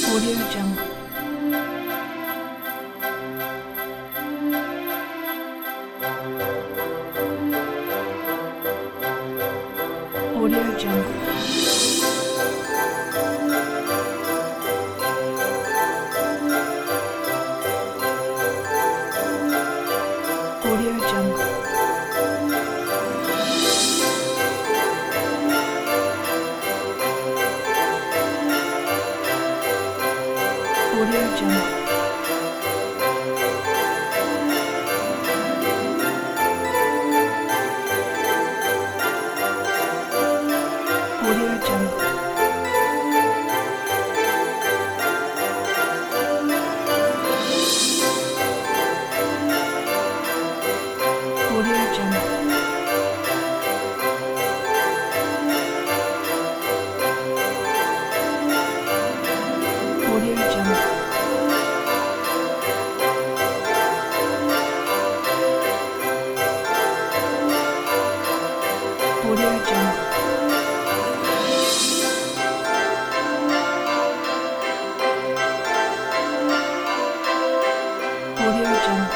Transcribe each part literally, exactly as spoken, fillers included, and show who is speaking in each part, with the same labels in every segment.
Speaker 1: Audio Jungle. Audio Jungle. Audio Jungle. Audio Jungle. Audio Jungle. Audio Jungle. Audio Jungle. Audio Jungle. Audio Jungle.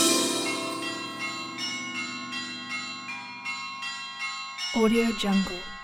Speaker 1: Audio Jungle.